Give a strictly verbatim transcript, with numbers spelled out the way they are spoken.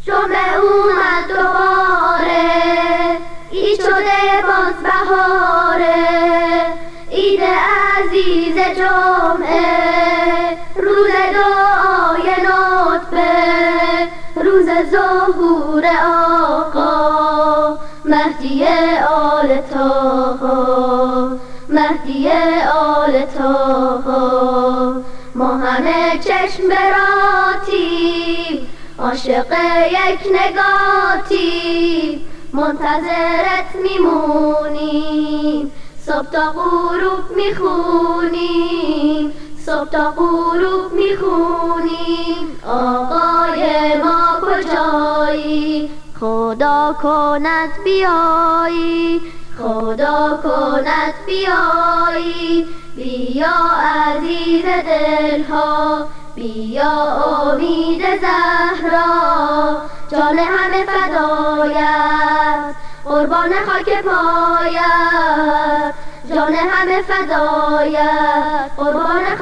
جمعه اومد دوباره، عید شده باز بهاره، عید عزیز جمعه، روز دعای نطفه، روز ظهور آقا مهدی آل طاها، مهدی آل طاها. ما همه چشم براتیم، عاشق یک نگاهیم، منتظرت میمونیم، صبح تا غروب میخونیم، صبح تا غروب میخونیم. آقای ما کجایی؟ خدا کند بیایی، خدا کند بیایی. بیا عزیز دلها، بیا امید زهرا، جان همه فدایت، قربان خاک پایت، جان همه فدایت، قربان